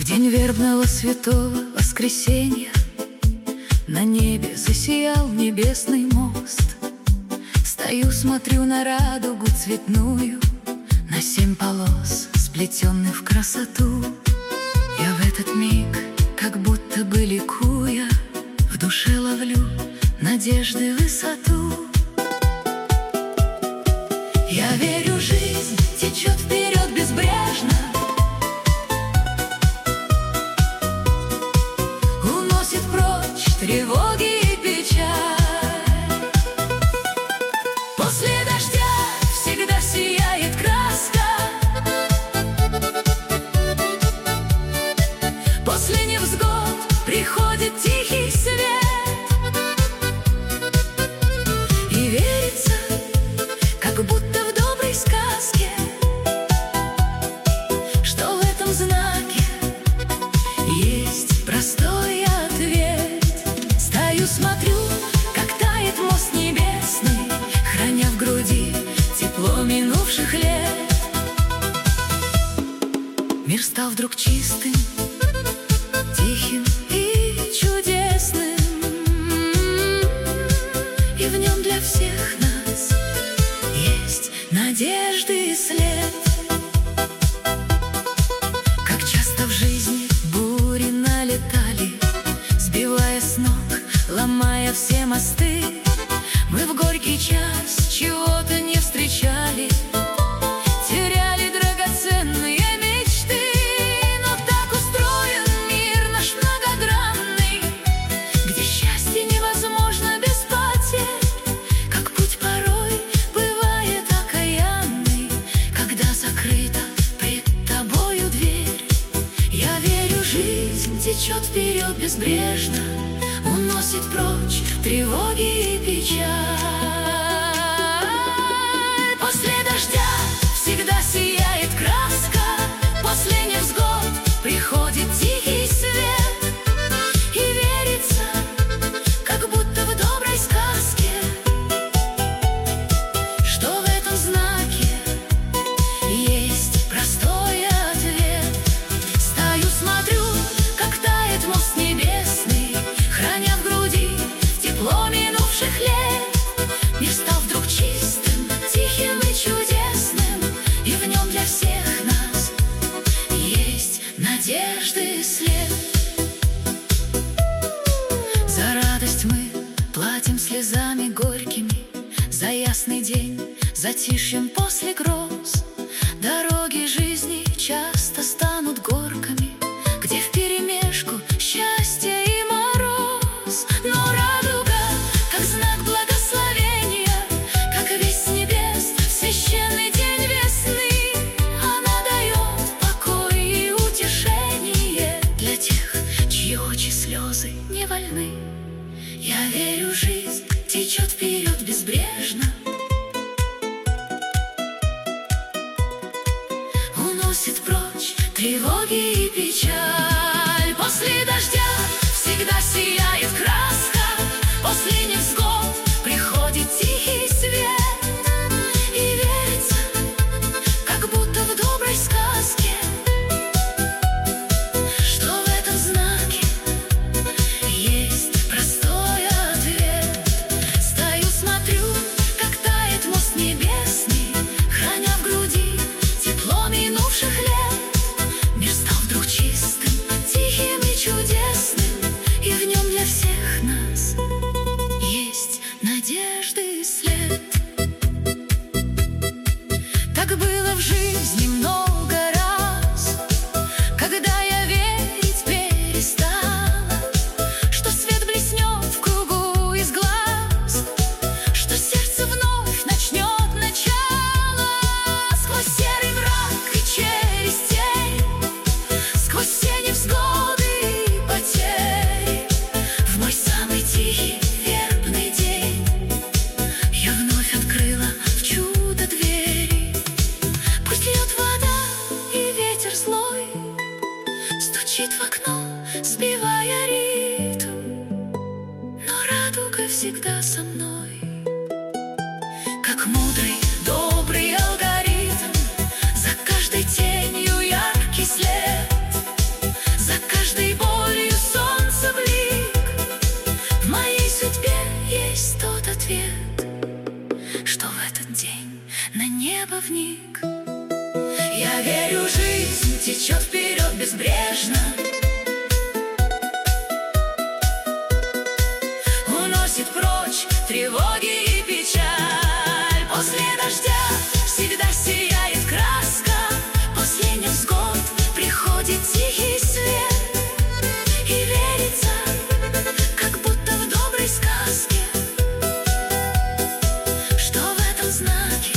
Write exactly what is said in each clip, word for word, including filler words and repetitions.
день вербного святого воскресенья на небе засиял небесный мост. Стою, смотрю на радугу цветную, на семь полос, сплетенных в красоту. Я в этот миг, как будто бы ликуя, в душе ловлю надежды высоту. Я верю, жизнь течет вперед безбрежно, уносит прочь тревоги и печаль. После дождя всегда сияет краска, после невзгод приходит тихий свет. И верится, как будто в доброй сказке, что в этом знаке есть простой ответ. Стою, смотрю, как тает мост небесный, храня в груди тепло минувших лет. Мир стал вдруг чистым, тихим и чудесным, и в нем для всех нас есть надежды и след. Как часто в жизни бури налетали, сбивая с ног, ломая все мосты, мы в горький час чего-то не встречали, теряли драгоценные мечты. Но так устроен мир наш многогранный, где счастье невозможно без потерь. Как путь порой бывает окаянный, когда закрыта пред тобою дверь. Я верю, жизнь течет вперед безбрежно, уносит прочь тревоги и печаль. После дождя всегда сияет краска, после невзгод приходит тихий свет. И верится, как будто в доброй сказке, что в этом знаке есть простой ответ. Стою, смотрю, как тает мост небесный, храня в груди тепло минувших лет. Мир стал вдруг чистым, тихим и чудесным, и в нем для всех нас есть надежды след. За радость мы платим слезами горькими, за ясный день, затишьем после гроз. Дороги жизни часто станут горками, где вперемешку счастье и мороз. Но радуга, как знак благословения, как весть с небес в священный день весны, она дает покой и утешение для тех, чьи очи слезы не вольны. Я верю, жизнь течет вперед безбрежно, уносит прочь тревоги и печаль. После дождя всегда сияет краска, после невзгод приходит тихий свет. И верится, как будто в доброй сказке, что в этом знаке есть простой ответ. Стою, смотрю, как тает мост небесный, храня в груди тепло минувших лет. Мир стал вдруг чистым, тихим и чудесным, и в нем для всех нас есть надежды и след. Так было в жизни много раз, когда я верить перестала, что свет блеснет в кругу из глаз, что сердце вновь начнет начало. Сквозь серый мрак и через тень, сквозь все невзгоды и потери, в мой самый тихий вербный день я вновь открыла в чудо двери. Пусть льет вода и ветер злой стучит в окно, сбивая ритм, но радуга всегда со мной, как мудрый, добрый алгоритм. За каждой тенью яркий след, течет вперед безбрежно, уносит прочь тревоги и печаль. После дождя всегда сияет краска, после невзгод приходит тихий свет, и верится, как будто в доброй сказке, что в этом знаке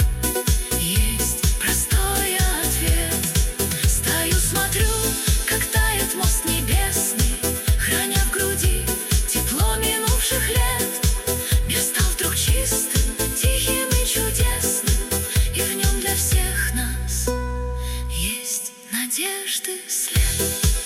есть простой ответ. Стою, смотрю, как тает мост небесный, храня в груди тепло минувших лет. Мир стал вдруг чистым, тихим и чудесным, и в нем для всех нас есть надежды след.